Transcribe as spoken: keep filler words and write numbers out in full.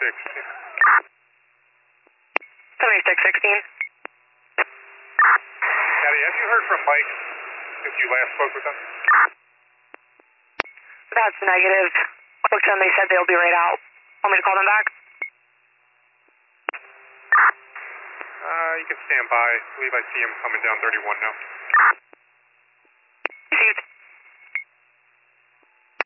sixteen. seventy-six sixteen. Patty, have you heard from Mike since you last spoke with them? That's negative. Spoke to them, they said they'll be right out. Want me to call them back? Uh, you can stand by. I believe I see him coming down thirty-one now.